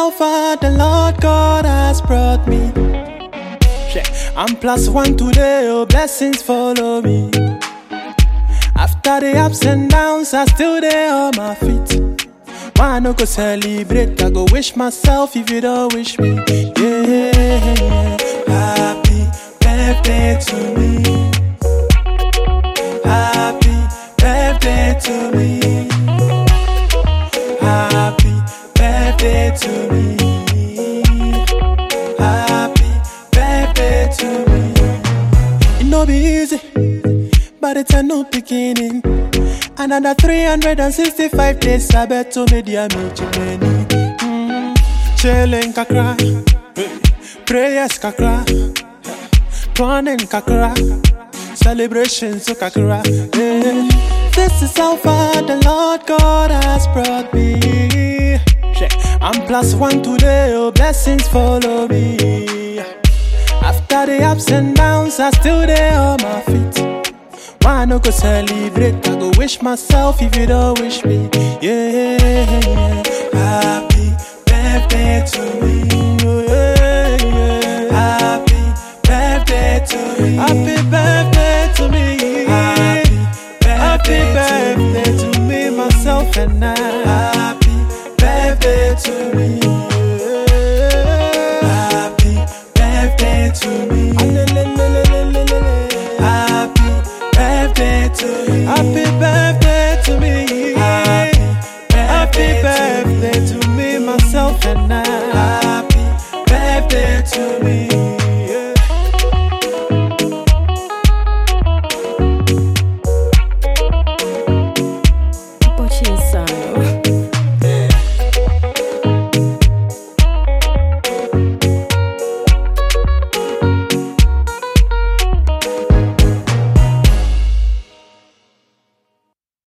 how far the Lord God has brought me. I'm +1 today, oh blessings follow me. After the ups and downs, I still there on my feet. Why not go celebrate? I go wish myself if you don't wish me. Yeah, happy birthday to me. Happy birthday to me. Happy birthday to me. Happy birthday to me. It no be easy, but it's a new beginning. Another 365 days, I bet to me dear me chimney. Chilling kakra, prayers kakra, planning kakra, celebrations so kakra. This is how far the Lord God has brought me. I'm +1 today, oh blessings follow me. After the ups and downs, I still there on my feet. Why not go celebrate? I go wish myself if you don't wish me. Yeah, happy birthday to me. Yeah, happy birthday to me. Happy birthday to me. Happy birthday to me, myself and I. Happy birthday to me. Happy birthday to me. Happy birthday to me.